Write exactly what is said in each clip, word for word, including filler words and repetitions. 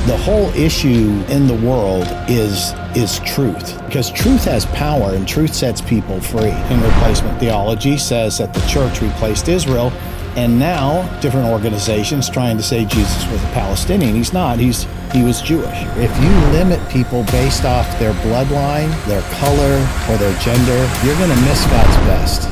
The whole issue in the world is is truth, because truth has power and truth sets people free. And replacement theology says that the church replaced Israel, and now different organizations trying to say Jesus was a Palestinian. He's not. He's he was Jewish. If you limit people based off their bloodline, their color, or their gender, you're going to miss God's best.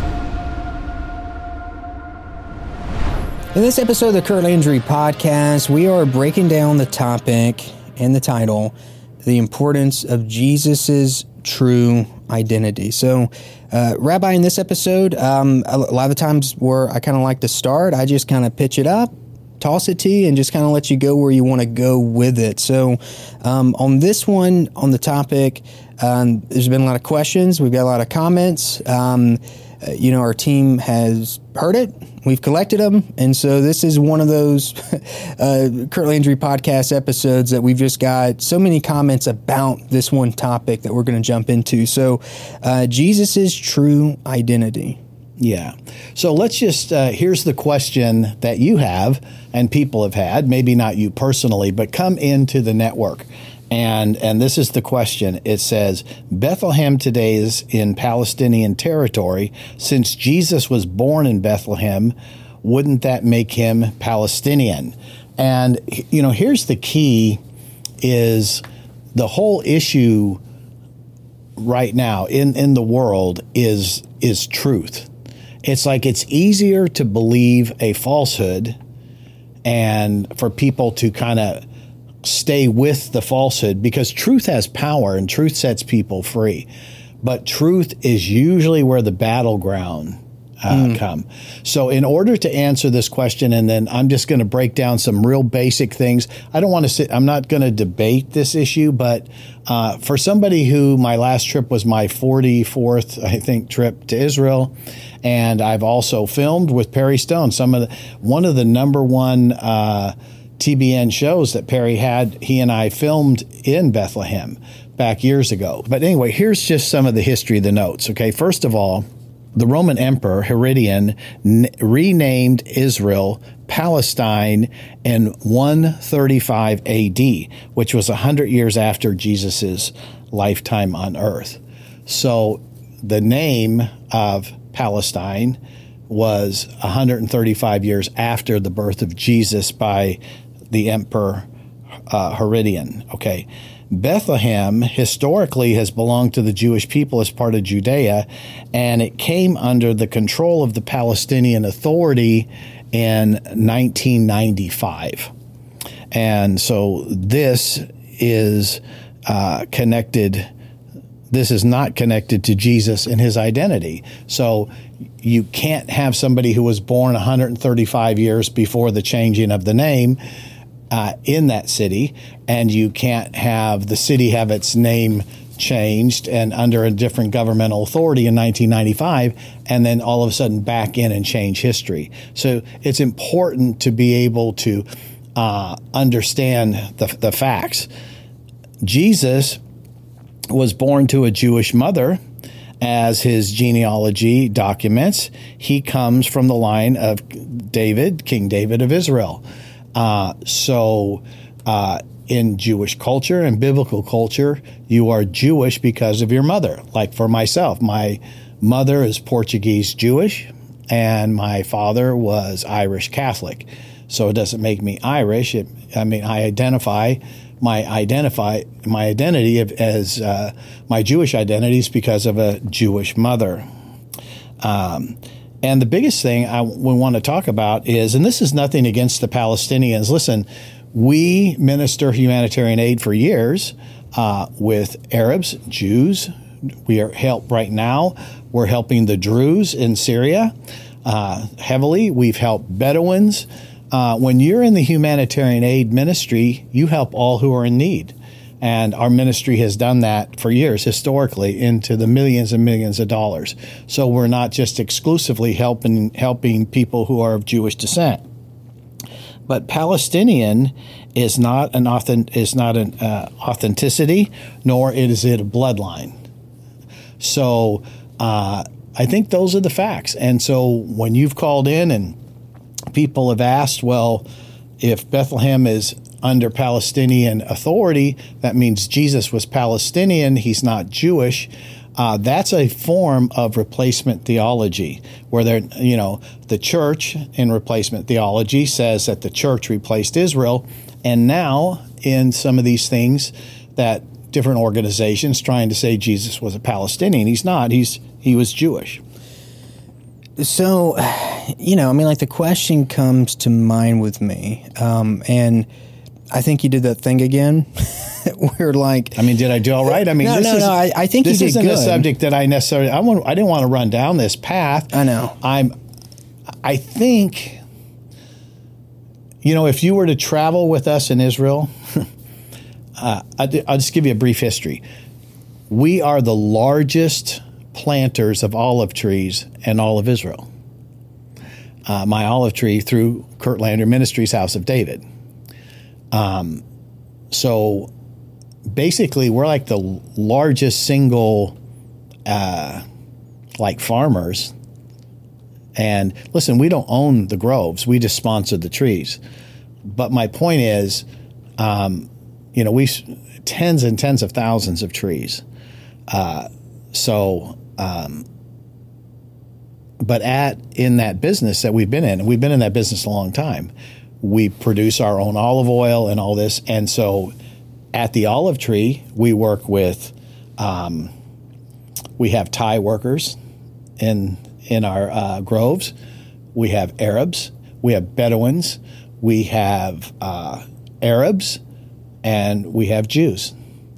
In this episode of the Kurt Landry Podcast, we are breaking down the topic and the title, The Importance of Jesus's True Identity. So, uh, Rabbi, in this episode, um, a lot of the times where I kind of like to start, I just kind of pitch it up, toss it to you, and just kind of let you go where you want to go with it. So, um, on this one, on the topic, um, there's been a lot of questions. We've got a lot of comments. Um, uh, you know, our team has heard it. We've collected them, and so this is one of those uh, Kurt Landry Podcast episodes that we've just got so many comments about this one topic that we're going to jump into. So, uh, Jesus's true identity. Yeah. So let's just, uh, here's the question that you have and people have had, maybe not you personally, but come into the network. And and this is the question. It says, Bethlehem today is in Palestinian territory. Since Jesus was born in Bethlehem, wouldn't that make him Palestinian? And, you know, here's the key is the whole issue right now in, in the world is is truth. It's like it's easier to believe a falsehood and for people to kind of stay with the falsehood, because truth has power and truth sets people free. But truth is usually where the battleground uh, mm. come. So in order to answer this question, and then I'm just going to break down some real basic things. I don't want to sit, I'm not going to debate this issue, but uh, for somebody who my last trip was my forty-fourth, I think, trip to Israel. And I've also filmed with Perry Stone, some of the, one of the number one, uh, T B N shows that Perry had, he and I filmed in Bethlehem back years ago. But anyway, here's just some of the history of the notes. Okay, first of all, the Roman Emperor Herodian n- renamed Israel Palestine in one thirty-five A D, which was one hundred years after Jesus's lifetime on earth. So the name of Palestine was one hundred thirty-five years after the birth of Jesus by the Emperor uh, Herodian. Okay. Bethlehem historically has belonged to the Jewish people as part of Judea, and it came under the control of the Palestinian Authority in nineteen ninety-five. And so this is uh, connected, this is not connected to Jesus and his identity. So you can't have somebody who was born one hundred thirty-five years before the changing of the name Uh, in that city, and you can't have the city have its name changed and under a different governmental authority in nineteen ninety-five, and then all of a sudden back in and change history. So it's important to be able to uh, understand the, the facts. Jesus was born to a Jewish mother, as his genealogy documents. He comes from the line of David, King David of Israel. Uh, so, uh, in Jewish culture and biblical culture, you are Jewish because of your mother. Like for myself, my mother is Portuguese Jewish and my father was Irish Catholic. So it doesn't make me Irish. It, I mean, I identify my identify my identity as uh, my Jewish identity is because of a Jewish mother. Um, And the biggest thing I we want to talk about is, and this is nothing against the Palestinians. Listen, we minister humanitarian aid for years uh, with Arabs, Jews. We are help right now. We're helping the Druze in Syria uh, heavily. We've helped Bedouins. Uh, when you're in the humanitarian aid ministry, you help all who are in need. And our ministry has done that for years, historically, into the millions and millions of dollars. So we're not just exclusively helping helping people who are of Jewish descent. But Palestinian is not an authentic, is not an uh, authenticity, nor is it a bloodline. So uh, I think those are the facts. And so when you've called in and people have asked, well, if Bethlehem is under Palestinian authority. That means Jesus was Palestinian. He's not Jewish. Uh, that's a form of replacement theology, where they're, you know, the church in replacement theology says that the church replaced Israel. And now in some of these things that different organizations trying to say Jesus was a Palestinian. He's not. He's he was Jewish. So, you know, I mean, like the question comes to mind with me, um, and I think you did that thing again. We're like, I mean, did I do all right? I mean, no, this no, is, no. I, I think this you did isn't good. a subject that I necessarily. I want. I didn't want to run down this path. I know. I'm. I think. You know, if you were to travel with us in Israel, uh, I'll just give you a brief history. We are the largest planters of olive trees in all of Israel. Uh, my olive tree through Kurt Lander Ministries, House of David. Um, so basically, we're like the largest single, uh, like farmers. And listen, we don't own the groves; we just sponsor the trees. But my point is, um, you know, we tens and tens of thousands of trees. Uh, so. Um, But at in that business that we've been in, and we've been in that business a long time, we produce our own olive oil and all this. And so at the olive tree, we work with, um, we have Thai workers in in our uh, groves. We have Arabs. We have Bedouins. We have uh, Arabs. And we have Jews.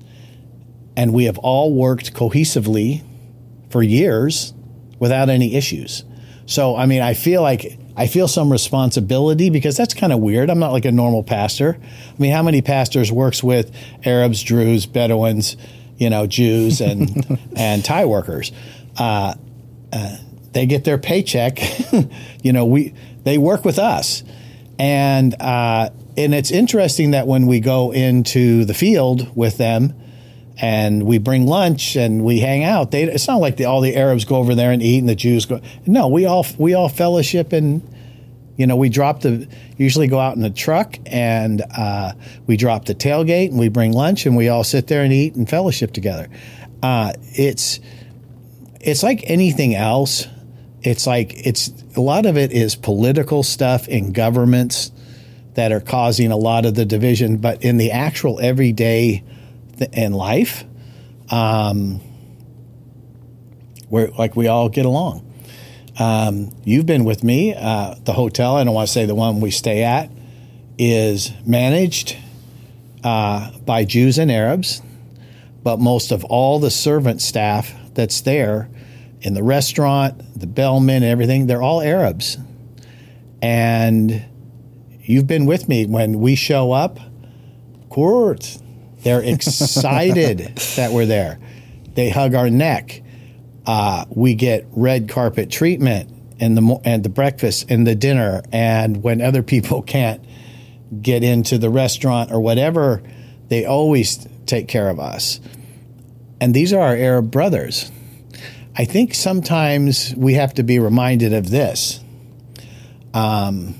And we have all worked cohesively for years without any issues. So, I mean, I feel like I feel some responsibility because that's kind of weird. I'm not like a normal pastor. I mean, how many pastors works with Arabs, Druze, Bedouins, you know, Jews and and Thai workers? Uh, uh, they get their paycheck. you know, we they work with us, and uh, and it's interesting that when we go into the field with them, and we bring lunch and we hang out. They, it's not like the, all the Arabs go over there and eat and the Jews go. No, we all we all fellowship and, you know, we drop the usually go out in the truck and uh, we drop the tailgate and we bring lunch and we all sit there and eat and fellowship together. Uh, it's it's like anything else. It's like it's a lot of it is political stuff in governments that are causing a lot of the division. But in the actual everyday in life, um, we're like we all get along. Um, you've been with me. Uh, the hotel, I don't want to say the one we stay at, is managed uh, by Jews and Arabs, but most of all the servant staff that's there in the restaurant, the bellmen, everything, they're all Arabs. And you've been with me when we show up, Kurt. They're excited that we're there. They hug our neck. Uh, we get red carpet treatment and the and the breakfast and the dinner. And when other people can't get into the restaurant or whatever, they always take care of us. And these are our Arab brothers. I think sometimes we have to be reminded of this. Um,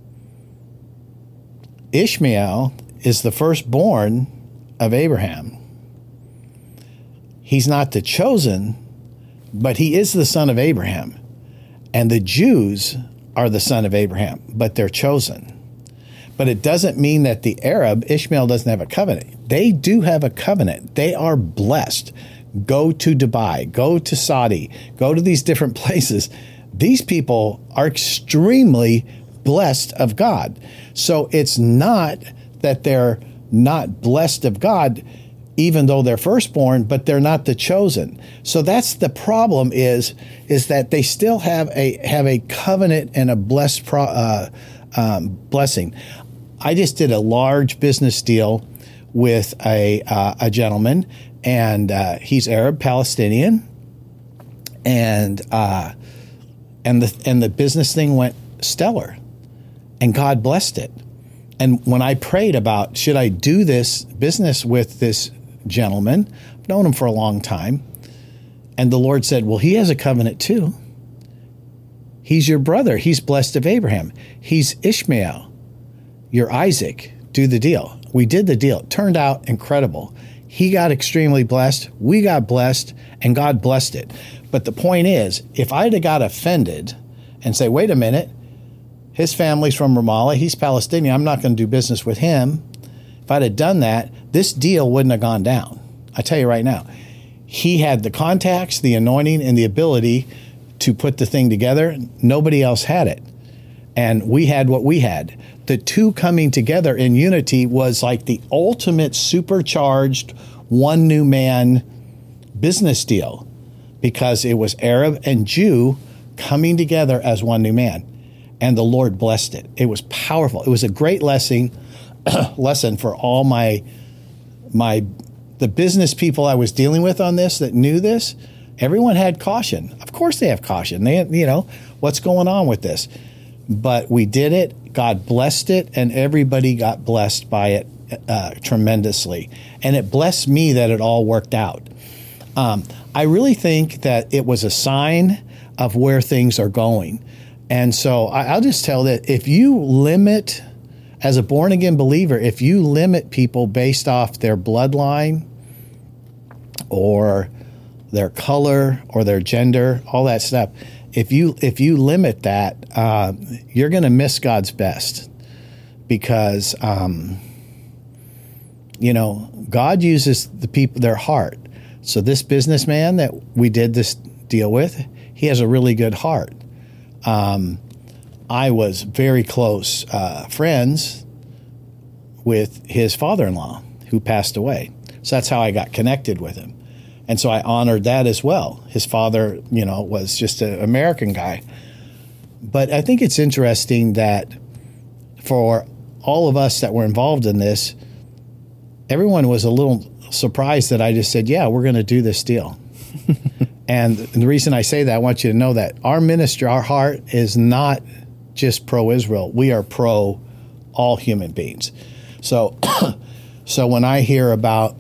Ishmael is the firstborn of Abraham. He's not the chosen, but he is the son of Abraham. And the Jews are the son of Abraham, but they're chosen. But it doesn't mean that the Arab, Ishmael, doesn't have a covenant. They do have a covenant. They are blessed. Go to Dubai, go to Saudi, go to these different places. These people are extremely blessed of God. So it's not that they're not blessed of God, even though they're firstborn, but they're not the chosen. So that's the problem is, is that they still have a have a covenant and a blessed pro, uh, um, blessing. I just did a large business deal with a uh, a gentleman, and uh, he's Arab Palestinian, and uh, and the and the business thing went stellar, and God blessed it. And when I prayed about, should I do this business with this gentleman? I've known him for a long time. And the Lord said, well, he has a covenant too. He's your brother. He's blessed of Abraham. He's Ishmael. You're Isaac. Do the deal. we did the deal. It turned out incredible. He got extremely blessed. We got blessed, and God blessed it. But the point is, if I'd have got offended and say, wait a minute, his family's from Ramallah, he's Palestinian, I'm not going to do business with him. If I'd have done that, this deal wouldn't have gone down. I tell you right now, he had the contacts, the anointing, and the ability to put the thing together. Nobody else had it. And we had what we had. The two coming together in unity was like the ultimate supercharged one new man business deal, because it was Arab and Jew coming together as one new man. And the Lord blessed it. It was powerful. It was a great lesson, lesson for all my, my, the business people I was dealing with on this that knew this. Everyone had caution. Of course they have caution. They, you know, what's going on with this? But we did it. God blessed it, and everybody got blessed by it uh, tremendously. And it blessed me that it all worked out. Um, I really think that it was a sign of where things are going. And so I, I'll just tell that if you limit, as a born-again believer, if you limit people based off their bloodline or their color or their gender, all that stuff, if you if you limit that, uh, you're going to miss God's best, because um, you know, God uses the people, their heart. So this businessman that we did this deal with, he has a really good heart. Um, I was very close uh, friends with his father-in-law, who passed away. So that's how I got connected with him. And so I honored that as well. His father, you know, was just an American guy. But I think it's interesting that for all of us that were involved in this, everyone was a little surprised that I just said, yeah, we're going to do this deal. And the reason I say that, I want you to know that our ministry, our heart is not just pro-Israel. We are pro all human beings. So, so when I hear about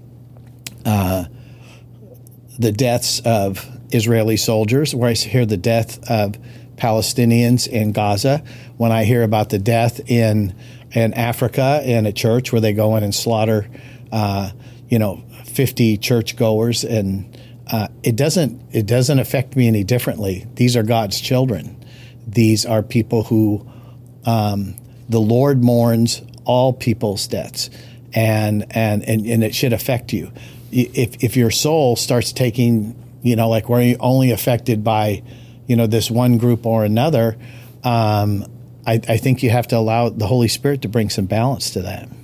uh, the deaths of Israeli soldiers, where I hear the death of Palestinians in Gaza, when I hear about the death in in Africa in a church where they go in and slaughter, uh, you know, fifty churchgoers, and uh, it doesn't it doesn't affect me any differently. These are God's children. These are people who um, the Lord mourns all people's deaths, and and and, and it should affect you. If if your soul starts taking, you know, like we're only affected by, you know, this one group or another, um, I, I think you have to allow the Holy Spirit to bring some balance to that.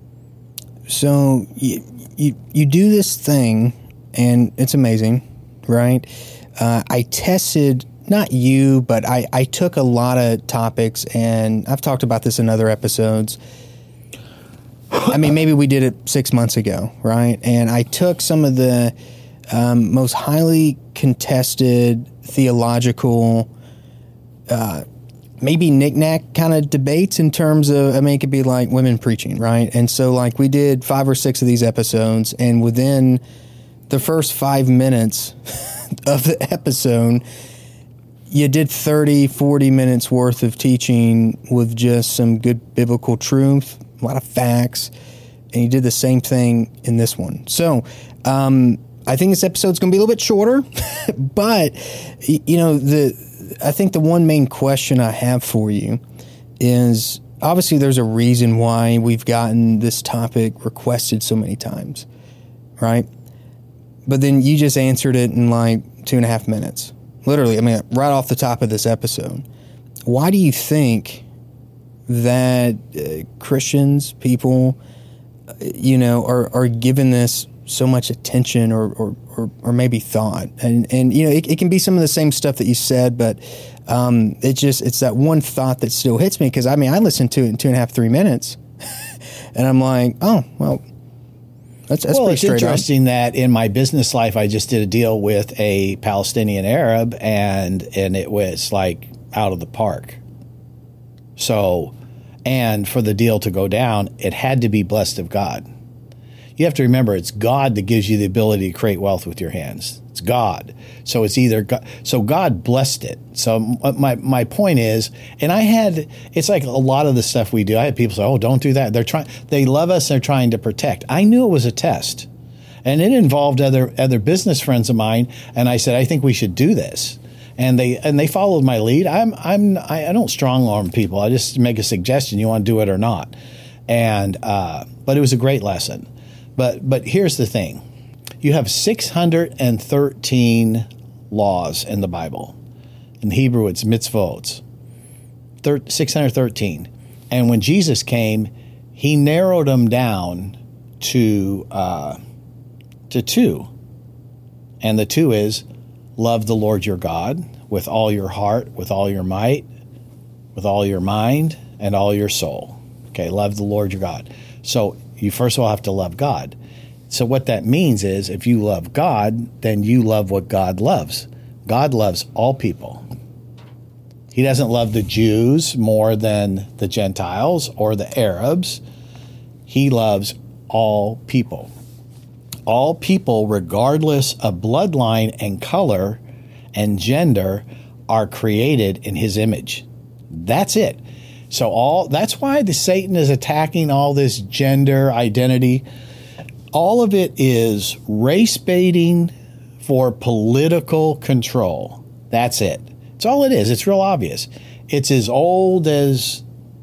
So you you, you do this thing, and it's amazing, right? Uh, I tested, not you, but I, I took a lot of topics, and I've talked about this in other episodes. I mean, maybe we did it six months ago, right? And I took some of the um, most highly contested theological, uh, maybe knick-knack kind of debates in terms of, I mean, it could be like women preaching, right? And so, like, we did five or six of these episodes, and within the first five minutes of the episode, you did thirty, forty minutes worth of teaching with just some good biblical truth, a lot of facts, and you did the same thing in this one. So um, I think this episode's going to be a little bit shorter, but, you know, the I think the one main question I have for you is, obviously there's a reason why we've gotten this topic requested so many times, right? But then you just answered it in like two and a half minutes. Literally, I mean, right off the top of this episode. Why do you think that uh, Christians, people, uh, you know, are, are given this so much attention or, or, or, or maybe thought? And, and you know, it, it can be some of the same stuff that you said, but um, it just, it's that one thought that still hits me, because, I mean, I listened to it in two and a half, three minutes, and I'm like, oh, well, that's, that's well, pretty it's straight interesting on. that in my business life, I just did a deal with a Palestinian Arab, and and it was like out of the park. So, and for the deal to go down, it had to be blessed of God. You have to remember it's God that gives you the ability to create wealth with your hands. It's God. So it's either God, so God blessed it. So my my point is, and I had, it's like a lot of the stuff we do. I had people say, "Oh, don't do that." They're trying. They love us. They're trying to protect. I knew it was a test, and it involved other other business friends of mine. And I said, "I think we should do this." And they and they followed my lead. I'm I'm I, I don't strong arm people. I just make a suggestion. You want to do it or not. And uh, but it was a great lesson. But but here's the thing. You have six hundred thirteen laws in the Bible. In Hebrew, it's mitzvot. six hundred thirteen. And when Jesus came, he narrowed them down to uh, to two. And the two is, love the Lord your God with all your heart, with all your might, with all your mind, and all your soul. Okay, love the Lord your God. So you first of all have to love God. So what that means is if you love God, then you love what God loves. God loves all people. He doesn't love the Jews more than the Gentiles or the Arabs. He loves all people. All people, regardless of bloodline and color and gender, are created in his image. That's it. So all that's why the Satan is attacking all this gender identity. All of it is race baiting for political control. That's it. It's all it is. It's real obvious. It's as old as,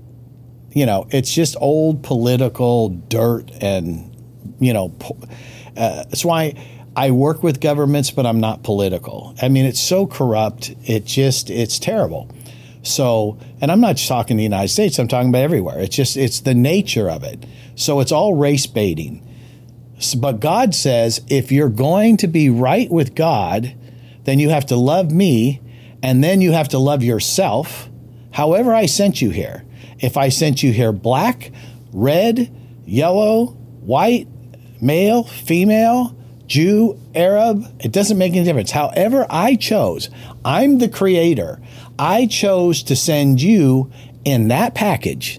you know, it's just old political dirt and, you know, uh, that's why I work with governments, but I'm not political. I mean, it's so corrupt. It just, it's terrible. So, and I'm not just talking the United States, I'm talking about everywhere. It's just, it's the nature of it. So it's all race baiting. But God says, if you're going to be right with God, then you have to love me, and then you have to love yourself, however I sent you here. If I sent you here black, red, yellow, white, male, female, Jew, Arab, it doesn't make any difference. However I chose, I'm the creator. I chose to send you in that package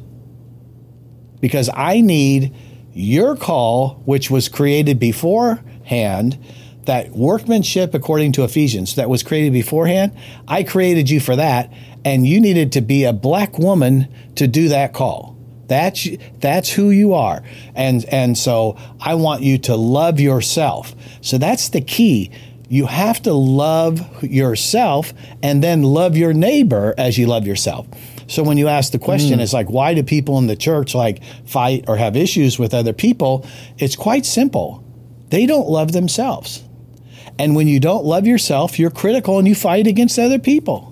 because I need your call, which was created beforehand, that workmanship according to Ephesians that was created beforehand. I created you for that, and you needed to be a black woman to do that call. That's that's who you are. And and so I want you to love yourself. So that's the key. You have to love yourself and then love your neighbor as you love yourself. So when you ask the question, mm. it's like, why do people in the church like fight or have issues with other people? It's quite simple. They don't love themselves. And when you don't love yourself, you're critical and you fight against other people.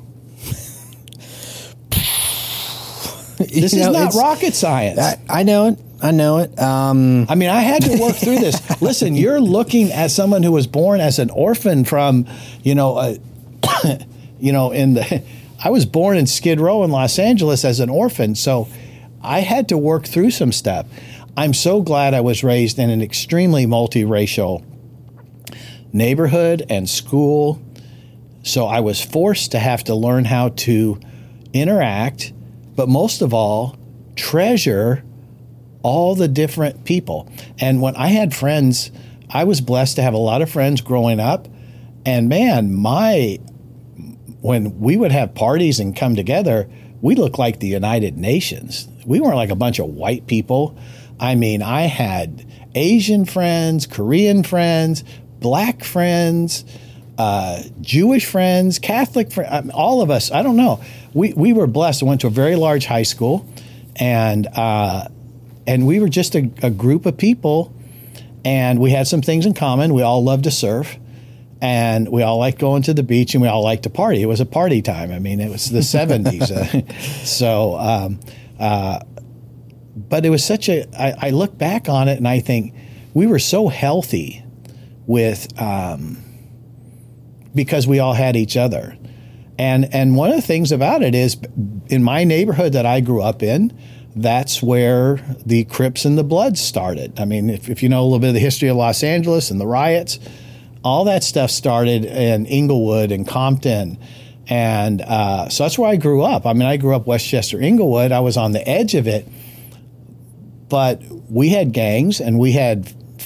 This you is know, not rocket science. I, I know it. I know it. Um, I mean, I had to work through this. Listen, you're looking at someone who was born as an orphan from, you know, uh, you know, in the. I was born in Skid Row in Los Angeles as an orphan, so I had to work through some stuff. I'm so glad I was raised in an extremely multiracial neighborhood and school, so I was forced to have to learn how to interact, but most of all, treasure all the different people. And when I had friends, I was blessed to have a lot of friends growing up, and man, my... when we would have parties and come together, we looked like the United Nations. We weren't like a bunch of white people. I mean, I had Asian friends, Korean friends, black friends, uh, Jewish friends, Catholic friends, all of us. I don't know. We we were blessed. I went to a very large high school, and uh, and we were just a, a group of people, and we had some things in common. We all loved to surf. And we all liked going to the beach, and we all liked to party. It was a party time. I mean, it was the seventies. so, um, uh, but it was such a, I, I look back on it and I think we were so healthy with, um, because we all had each other. And, and one of the things about it is in my neighborhood that I grew up in, that's where the Crips and the Bloods started. I mean, if, if you know a little bit of the history of Los Angeles and the riots, all that stuff started in Inglewood and Compton. And uh, so that's where I grew up. I mean, I grew up Westchester, Inglewood. I was on the edge of it. But we had gangs and we had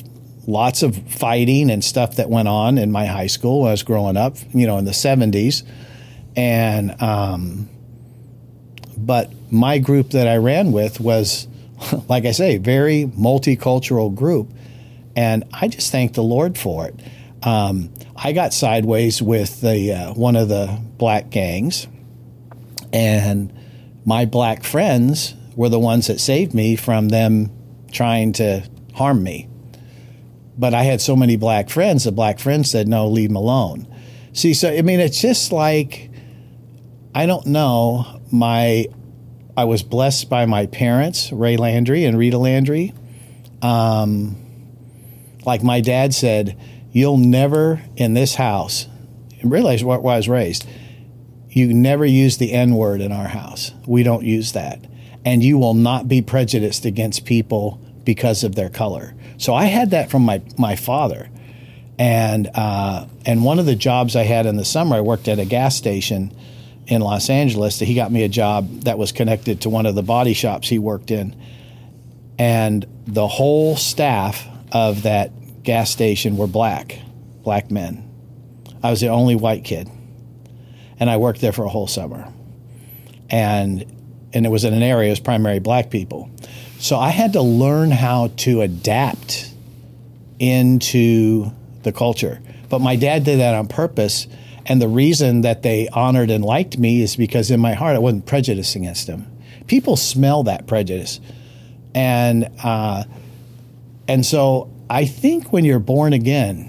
lots of fighting and stuff that went on in my high school when I was growing up, you know, in the seventies. And, um, but my group that I ran with was, like I say, very multicultural group. And I just thank the Lord for it. Um, I got sideways with the uh, one of the black gangs, and my black friends were the ones that saved me from them trying to harm me. But I had so many black friends, the black friends said, no, leave them alone. See, so, I mean, it's just like, I don't know, my, I was blessed by my parents, Ray Landry and Rita Landry. Um, like my dad said, you'll never in this house, and realize where I was raised, you never use the N-word in our house. We don't use that. And you will not be prejudiced against people because of their color. So I had that from my, my father. And uh, and one of the jobs I had in the summer, I worked at a gas station in Los Angeles. He got me a job that was connected to one of the body shops he worked in. And the whole staff of that gas station were black, black men. I was the only white kid. And I worked there for a whole summer. And and it was in an area, it was primarily black people. So I had to learn how to adapt into the culture. But my dad did that on purpose. And the reason that they honored and liked me is because in my heart, I wasn't prejudiced against them. People smell that prejudice. And uh, and so I think when you're born again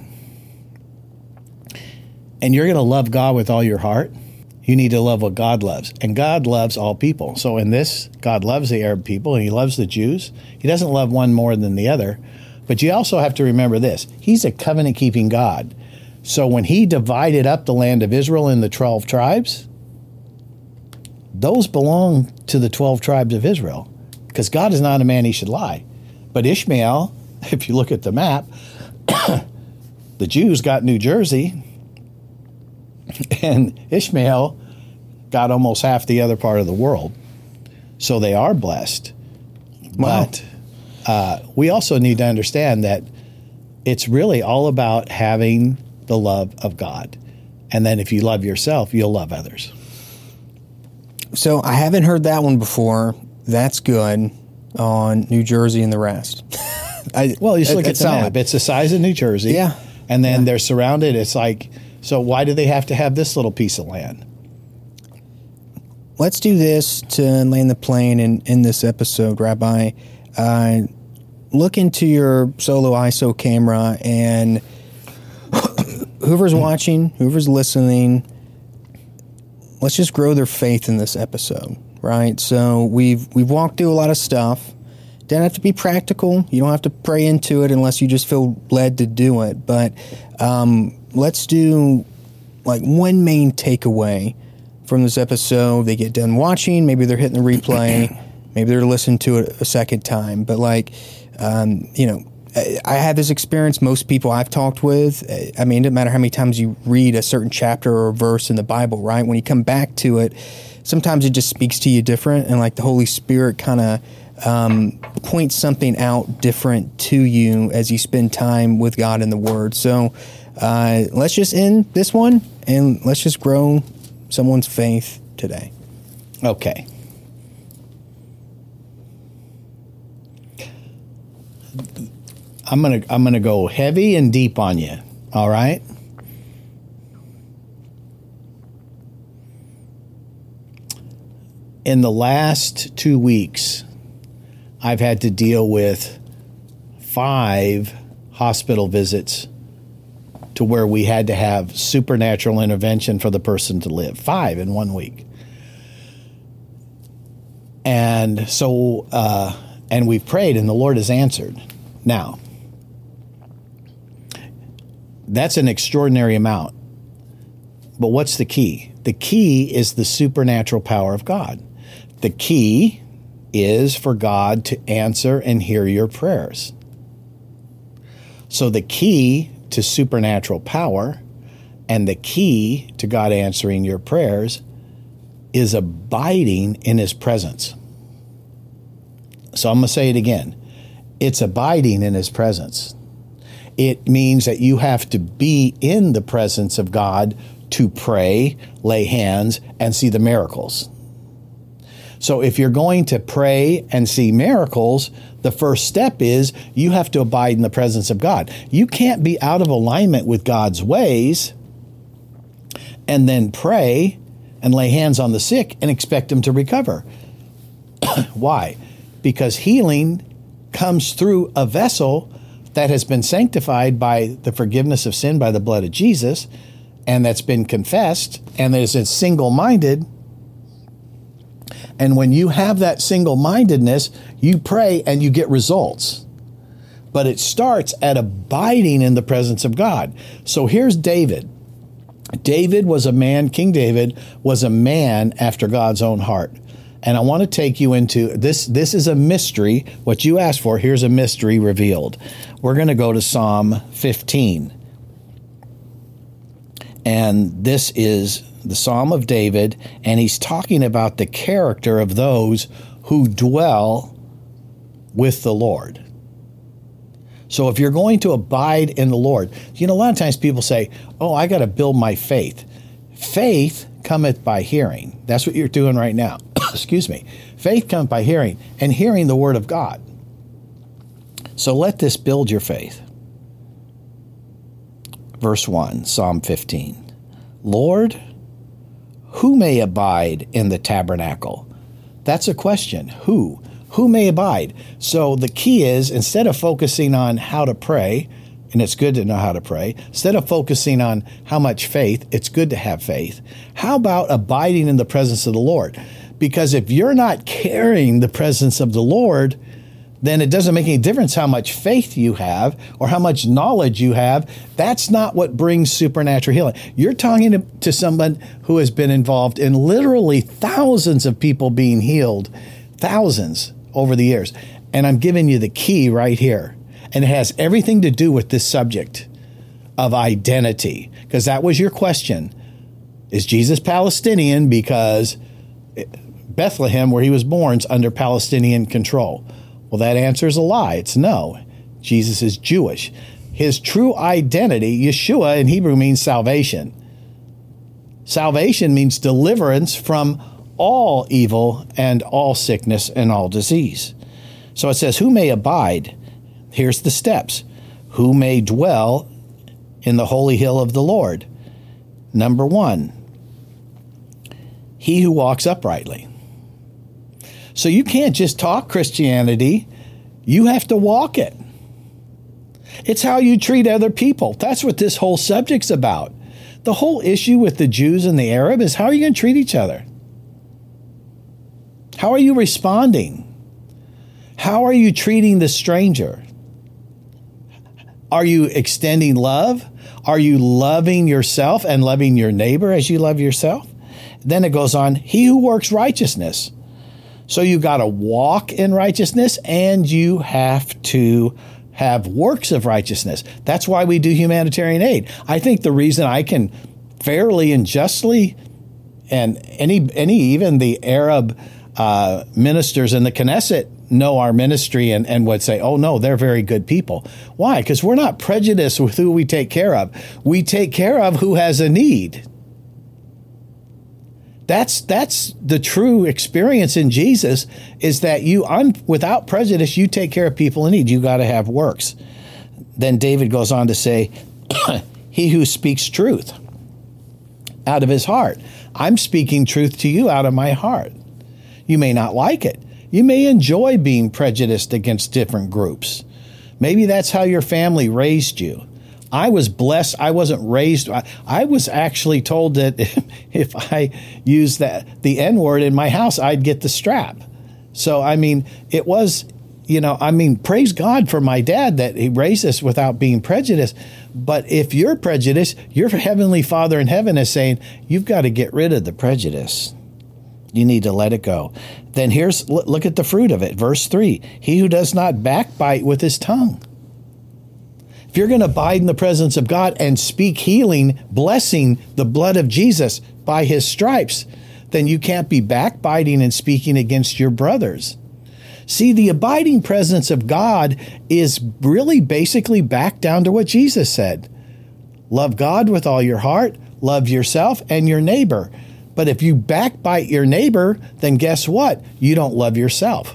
and you're going to love God with all your heart, you need to love what God loves. And God loves all people. So in this, God loves the Arab people and he loves the Jews. He doesn't love one more than the other. But you also have to remember this. He's a covenant-keeping God. So when he divided up the land of Israel in the twelve tribes, those belong to the twelve tribes of Israel, because God is not a man he should lie. But Ishmael, if you look at the map, the Jews got New Jersey, and Ishmael got almost half the other part of the world. So they are blessed. Wow. But uh, we also need to understand that it's really all about having the love of God. And then if you love yourself, you'll love others. So I haven't heard that one before. That's good on New Jersey and the rest. I, well, you just it, look at the solid. map. It's the size of New Jersey. Yeah. And then yeah. they're surrounded. It's like, so why do they have to have this little piece of land? Let's do this to land the plane in, in this episode, Rabbi. Uh, look into your solo I S O camera, and whoever's watching, whoever's listening, let's just grow their faith in this episode, right? So we've we've walked through a lot of stuff. Doesn't have to be practical. You don't have to pray into it unless you just feel led to do it. But um, let's do like one main takeaway from this episode. They get done watching. Maybe they're hitting the replay. Maybe they're listening to it a second time. But like, um, you know, I have this experience. Most people I've talked with, I mean, it doesn't matter how many times you read a certain chapter or verse in the Bible, right? When you come back to it, sometimes it just speaks to you different. And like the Holy Spirit kind of um, points something out different to you as you spend time with God in the Word. So uh, let's just end this one and let's just grow someone's faith today. Okay. I'm gonna I'm gonna go heavy and deep on you. All right. In the last two weeks, I've had to deal with five hospital visits to where we had to have supernatural intervention for the person to live. Five in one week. And so, uh, and we've prayed and the Lord has answered. Now, that's an extraordinary amount. But what's the key? The key is the supernatural power of God. The key is for God to answer and hear your prayers. So the key to supernatural power and the key to God answering your prayers is abiding in His presence. So I'm going to say it again. It's abiding in His presence. It means that you have to be in the presence of God to pray, lay hands, and see the miracles. So if you're going to pray and see miracles, the first step is you have to abide in the presence of God. You can't be out of alignment with God's ways and then pray and lay hands on the sick and expect them to recover. Why? Because healing comes through a vessel that has been sanctified by the forgiveness of sin by the blood of Jesus, and that's been confessed, and that is single-minded. And when you have that single-mindedness, you pray and you get results. But it starts at abiding in the presence of God. So here's David. David was a man, King David was a man after God's own heart. And I want to take you into this. This is a mystery. What you asked for, here's a mystery revealed. We're going to go to Psalm fifteen. And this is the Psalm of David, and he's talking about the character of those who dwell with the Lord. So if you're going to abide in the Lord, you know, a lot of times people say, oh, I got to build my faith. Faith cometh by hearing. That's what you're doing right now. Excuse me. Faith cometh by hearing, and hearing the word of God. So let this build your faith. Verse one, Psalm fifteen. Lord, who may abide in the tabernacle? That's a question. Who? Who may abide? So the key is, instead of focusing on how to pray, and it's good to know how to pray, instead of focusing on how much faith, it's good to have faith. How about abiding in the presence of the Lord? Because if you're not carrying the presence of the Lord, then it doesn't make any difference how much faith you have or how much knowledge you have. That's not what brings supernatural healing. You're talking to, to someone who has been involved in literally thousands of people being healed, thousands over the years. And I'm giving you the key right here. And it has everything to do with this subject of identity, because that was your question. Is Jesus Palestinian because Bethlehem, where he was born, is under Palestinian control? Well, that answer is a lie. It's no. Jesus is Jewish. His true identity, Yeshua in Hebrew, means salvation. Salvation means deliverance from all evil and all sickness and all disease. So it says, who may abide? Here's the steps. Who may dwell in the holy hill of the Lord? Number one, he who walks uprightly. So you can't just talk Christianity. You have to walk it. It's how you treat other people. That's what this whole subject's about. The whole issue with the Jews and the Arab is, how are you going to treat each other? How are you responding? How are you treating the stranger? Are you extending love? Are you loving yourself and loving your neighbor as you love yourself? Then it goes on, he who works righteousness. So you got to walk in righteousness, and you have to have works of righteousness. That's why we do humanitarian aid. I think the reason I can fairly and justly, and any any even the Arab uh, ministers in the Knesset know our ministry and, and would say, oh, no, they're very good people. Why? Because we're not prejudiced with who we take care of. We take care of who has a need. That's that's the true experience in Jesus, is that you, un, without prejudice, you take care of people in need. You got to have works. Then David goes on to say, he who speaks truth out of his heart. I'm speaking truth to you out of my heart. You may not like it. You may enjoy being prejudiced against different groups. Maybe that's how your family raised you. I was blessed. I wasn't raised. I, I was actually told that if I used that the N word in my house, I'd get the strap. So, I mean, it was, you know, I mean, praise God for my dad that he raised us without being prejudiced. But if you're prejudiced, your heavenly Father in heaven is saying, you've got to get rid of the prejudice. You need to let it go. Then here's, look at the fruit of it. Verse three, he who does not backbite with his tongue. If you're going to abide in the presence of God and speak healing, blessing the blood of Jesus by his stripes, then you can't be backbiting and speaking against your brothers. See, the abiding presence of God is really basically back down to what Jesus said. Love God with all your heart, love yourself and your neighbor. But if you backbite your neighbor, then guess what? You don't love yourself.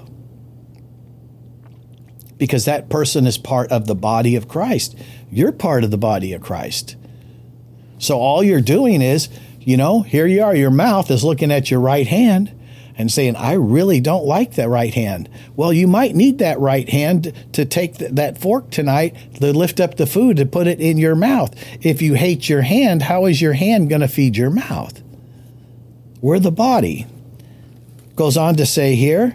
Because that person is part of the body of Christ. You're part of the body of Christ. So all you're doing is, you know, here you are, your mouth is looking at your right hand and saying, I really don't like that right hand. Well, you might need that right hand to take th- that fork tonight, to lift up the food, to put it in your mouth. If you hate your hand, how is your hand going to feed your mouth? We're the body. Goes on to say here,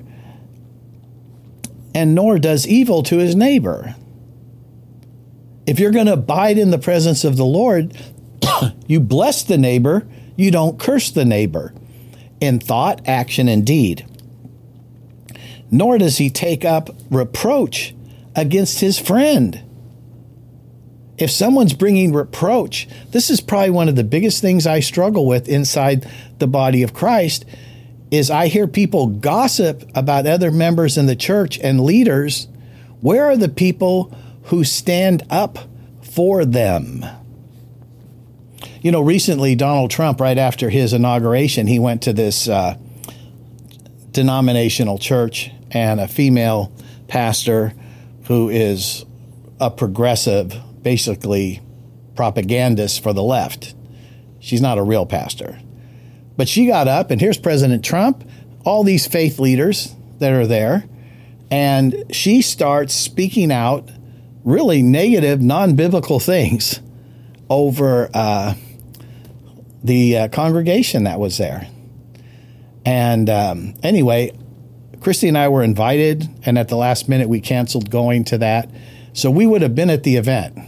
and nor does evil to his neighbor. If you're going to abide in the presence of the Lord, you bless the neighbor, you don't curse the neighbor. In thought, action, and deed. Nor does he take up reproach against his friend. If someone's bringing reproach, this is probably one of the biggest things I struggle with inside the body of Christ, is I hear people gossip about other members in the church and leaders. Where are the people who stand up for them? You know, recently, Donald Trump, right after his inauguration, he went to this uh, denominational church, and a female pastor who is a progressive, basically propagandist for the left. She's not a real pastor. But she got up, and here's President Trump, all these faith leaders that are there, and she starts speaking out really negative, non-biblical things over uh the uh, congregation that was there. And um, anyway, Christy and I were invited, and at the last minute we canceled going to that. So we would have been at the event.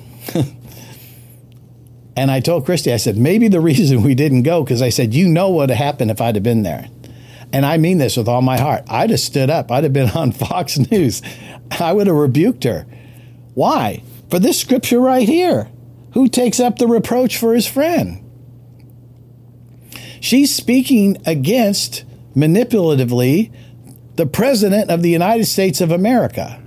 And I told Christy, I said, maybe the reason we didn't go, because I said, you know what would have happened if I'd have been there. And I mean this with all my heart. I'd have stood up. I'd have been on Fox News. I would have rebuked her. Why? For this scripture right here. Who takes up the reproach for his friend? She's speaking against, manipulatively, the President of the United States of America.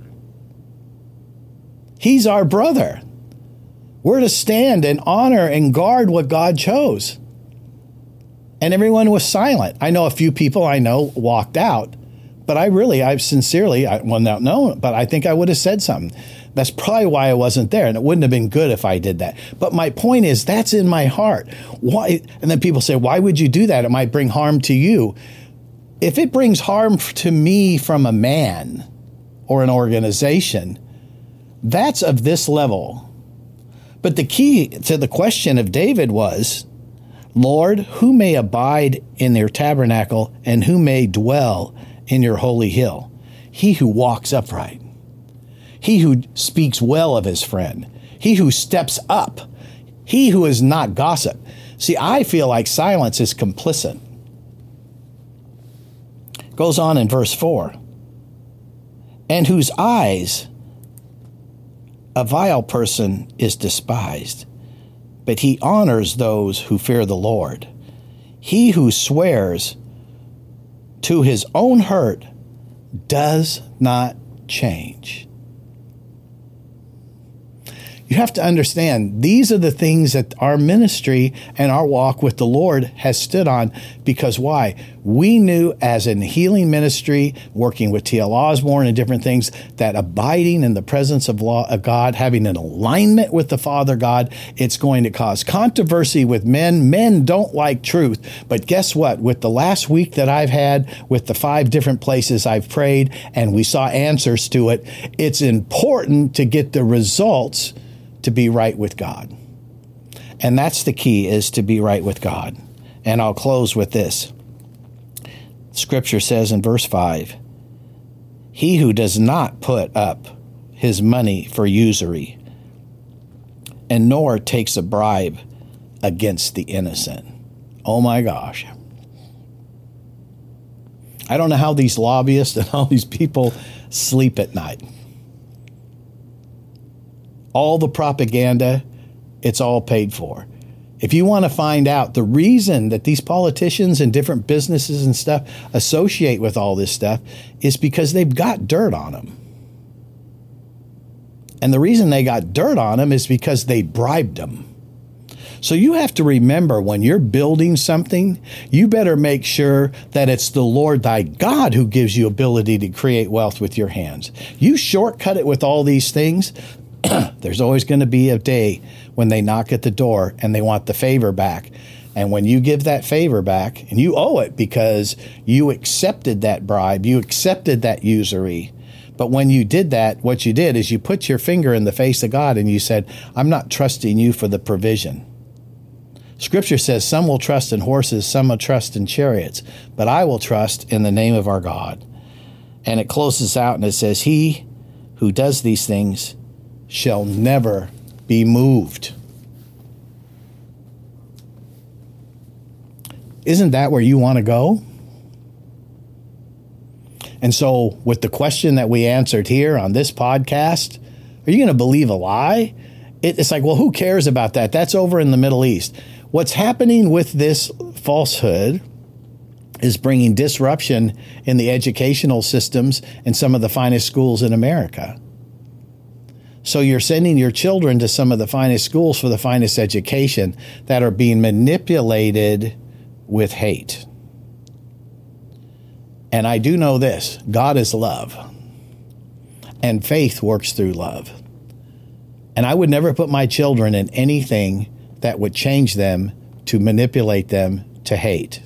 He's our brother. We're to stand and honor and guard what God chose. And everyone was silent. I know a few people I know walked out, but I really, I sincerely, I, well, not know, but I think I would have said something. That's probably why I wasn't there, and it wouldn't have been good if I did that. But my point is, that's in my heart. Why? And then people say, why would you do that? It might bring harm to you. If it brings harm to me from a man or an organization, that's of this level. But the key to the question of David was, Lord, who may abide in your tabernacle and who may dwell in your holy hill? He who walks upright. He who speaks well of his friend. He who steps up. He who is not gossip. See, I feel like silence is complicit. Goes on in verse four. And whose eyes a vile person is despised, but he honors those who fear the Lord. He who swears to his own hurt does not change. You have to understand, these are the things that our ministry and our walk with the Lord has stood on, because why? We knew as in healing ministry, working with T L Osborne and different things, that abiding in the presence of, law, of God, having an alignment with the Father God, it's going to cause controversy with men. Men don't like truth. But guess what? With the last week that I've had, with the five different places I've prayed, and we saw answers to it, it's important to get the results to be right with God. And that's the key, is to be right with God. And I'll close with this. Scripture says in verse five, he who does not put up his money for usury, and nor takes a bribe against the innocent. Oh my gosh. I don't know how these lobbyists and all these people sleep at night. All the propaganda, it's all paid for. If you want to find out the reason that these politicians and different businesses and stuff associate with all this stuff is because they've got dirt on them. And the reason they got dirt on them is because they bribed them. So you have to remember, when you're building something, you better make sure that it's the Lord thy God who gives you ability to create wealth with your hands. You shortcut it with all these things, there's always going to be a day when they knock at the door and they want the favor back. And when you give that favor back, and you owe it because you accepted that bribe, you accepted that usury. But when you did that, what you did is you put your finger in the face of God and you said, I'm not trusting you for the provision. Scripture says some will trust in horses, some will trust in chariots, but I will trust in the name of our God. And it closes out and it says, he who does these things shall never be moved. Isn't that where you want to go? And so with the question that we answered here on this podcast, are you going to believe a lie? It's like, well, who cares about that? That's over in the Middle East. What's happening with this falsehood is bringing disruption in the educational systems in some of the finest schools in America. So you're sending your children to some of the finest schools for the finest education that are being manipulated with hate. And I do know this, God is love, and faith works through love. And I would never put my children in anything that would change them to manipulate them to hate.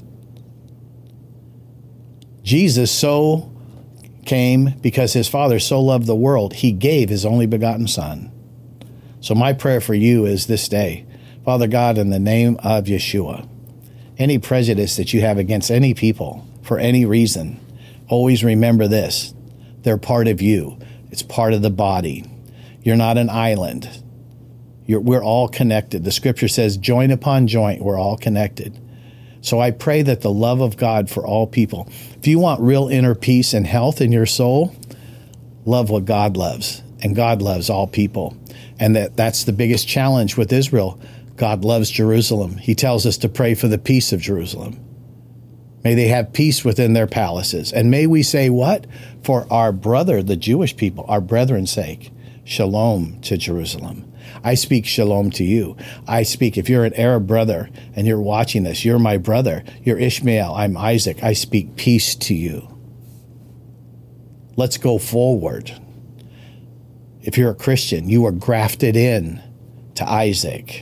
Jesus so came because his Father so loved the world, he gave his only begotten Son. So my prayer for you is this day, Father God, in the name of Yeshua, any prejudice that you have against any people for any reason, always remember this, they're part of you. It's part of the body. You're not an island. You're, we're all connected. The scripture says joint upon joint, we're all connected. So I pray that the love of God for all people, if you want real inner peace and health in your soul, love what God loves. And God loves all people. And that, that's the biggest challenge with Israel. God loves Jerusalem. He tells us to pray for the peace of Jerusalem. May they have peace within their palaces. And may we say what? For our brother, the Jewish people, our brethren's sake, shalom to Jerusalem. I speak shalom to you. I speak, if you're an Arab brother and you're watching this, you're my brother. You're Ishmael. I'm Isaac. I speak peace to you. Let's go forward. If you're a Christian, you are grafted in to Isaac.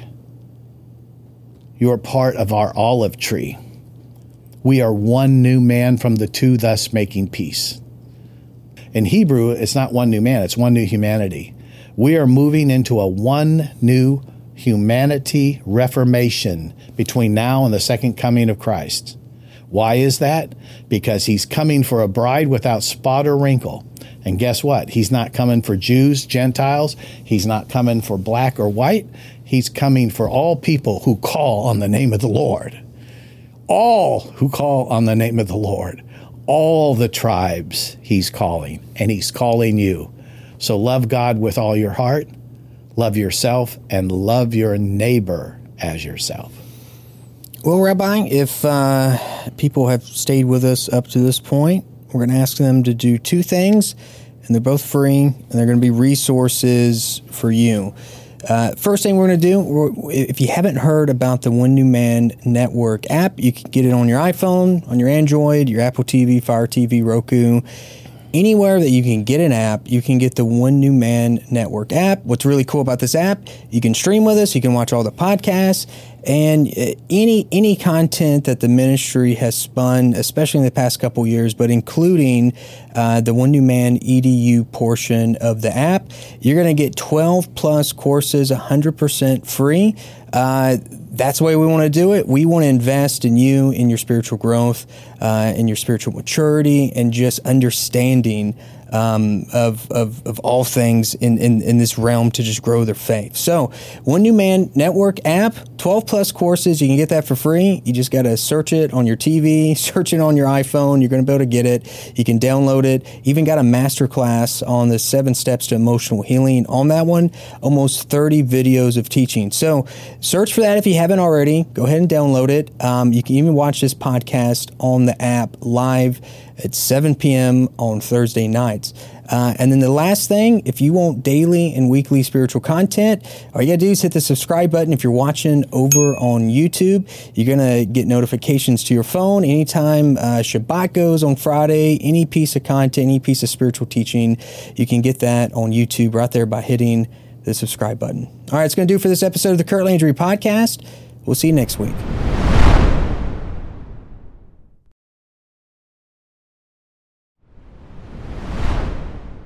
You are part of our olive tree. We are one new man from the two, thus making peace. In Hebrew, it's not one new man, it's one new humanity. We are moving into a one new humanity reformation between now and the second coming of Christ. Why is that? Because he's coming for a bride without spot or wrinkle. And guess what? He's not coming for Jews, Gentiles. He's not coming for black or white. He's coming for all people who call on the name of the Lord. All who call on the name of the Lord. All the tribes he's calling, and he's calling you. So love God with all your heart, love yourself, and love your neighbor as yourself. Well, Rabbi, if uh, people have stayed with us up to this point, we're going to ask them to do two things, and they're both free, and they're going to be resources for you. Uh, first thing we're going to do, if you haven't heard about the One New Man Network app, you can get it on your iPhone, on your Android, your Apple T V, Fire T V, Roku. Anywhere that you can get an app, you can get the One New Man Network app. What's really cool about this app, you can stream with us, you can watch all the podcasts, and any any content that the ministry has spun, especially in the past couple years, but including uh, the One New Man E D U portion of the app. You're going to get twelve plus courses, one hundred percent free. Uh, that's the way we want to do it. We want to invest in you, in your spiritual growth, uh, in your spiritual maturity, and just understanding um, of, of of all things in, in, in this realm to just grow their faith. So, One New Man Network app, twelve plus courses. You can get that for free. You just got to search it on your T V, search it on your iPhone. You're going to be able to get it. You can download it. Even got a master class on the seven steps to emotional healing. On that one, almost thirty videos of teaching. So search for that if you haven't already. Go ahead and download it. Um, you can even watch this podcast on the app live at seven p.m. on Thursday nights. Uh, and then the last thing, if you want daily and weekly spiritual content, all you got to do is hit the subscribe button. If you're watching over on YouTube, you're going to get notifications to your phone anytime uh, Shabbat goes on Friday, any piece of content, any piece of spiritual teaching, you can get that on YouTube right there by hitting the subscribe button. All right, it's going to do for this episode of the Kurt Landry Podcast. We'll see you next week.